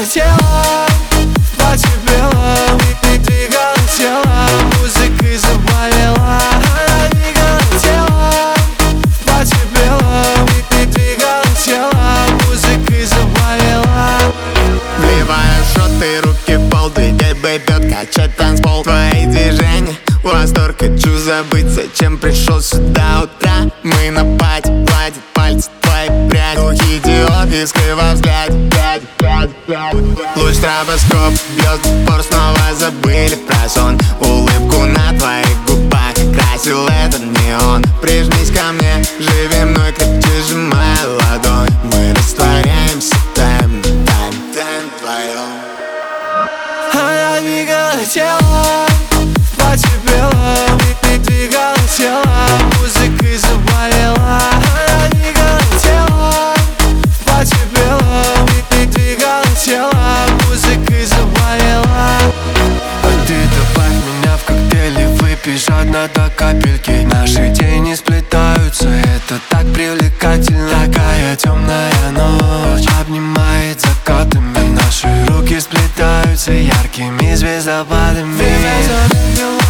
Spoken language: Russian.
телом, платье белом, и двигала телом, музыкой заболела. Она двигала телом, платье белом, и двигала телом, музыкой заболела. Вливая шоты, руки в пол, двигай, бьет, качать танцпол. Твои движения, восторг, хочу забыть, зачем пришел сюда утра. Мы на пати, гладит пальцы твои пряди, духи Диор, искры во взгляде. Луч стробоскоп бьет в упор, снова забыли про сон. Улыбку на твоих губах красил этот неон. Прижмись ко мне, живи мной, крепче сжимая ладонь. Мы растворяемся в тайм вдвоем. Она двигала телом, платье белом, и двигала телом, музыкой заболела. Она двигала телом, платье белом, и двигала телом, музыкой заболела. А ты добавь меня в коктейль и выпей жадно до капельки. Наши тени сплетаются, это так привлекательно. Такая темная ночь обнимает закатами. Наши руки сплетаются яркими звездопадами.